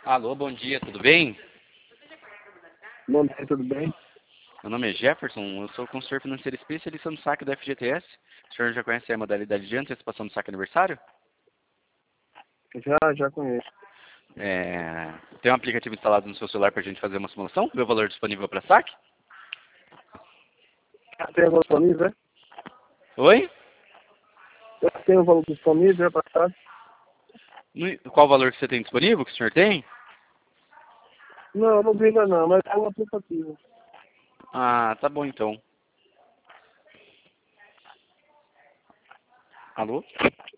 Alô, bom dia, tudo bem? Bom dia, tudo bem? Meu nome é Jefferson, eu sou consultor financeiro especialista no saque da FGTS. O senhor já conhece a modalidade de antecipação do saque aniversário? Já conheço. Tem um aplicativo instalado no seu celular para a gente fazer uma simulação? Ver o valor disponível para saque? Já tem o valor disponível, né? Oi? Já tem o valor disponível, já passado? Qual o valor que você tem disponível, que o senhor tem? Não, não vi ainda não, mas é um aplicativo. Ah, tá bom então. Alô?